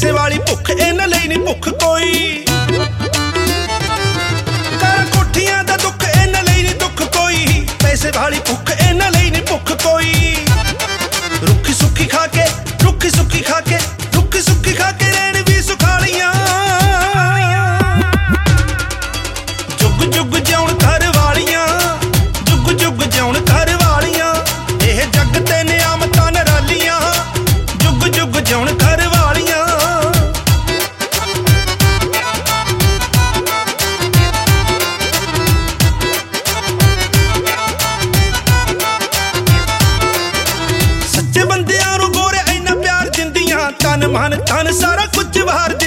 पैसे वाली भुख इन्हां लई नहीं भुख कोई। कारां कोठियां दा दुख इन्हां लई नहीं दुख कोई। पैसे वाली भुख इन्हां लई नहीं भुख कोई। रुखी सुखी खा के रुखी सुखी खा के रुखी सुखी खा के रहन भी सुखालियां। जुग जुग जिउण घर वालियां जुग जुग जिउण घर वालियां। एह जग ते नियामतां नरालियां जुग जुग जिउण घर वालियां। सच्चे बंदियां नूं गोरे इन्ना प्यार दिंदियां तन मन धन सारा कुछ वार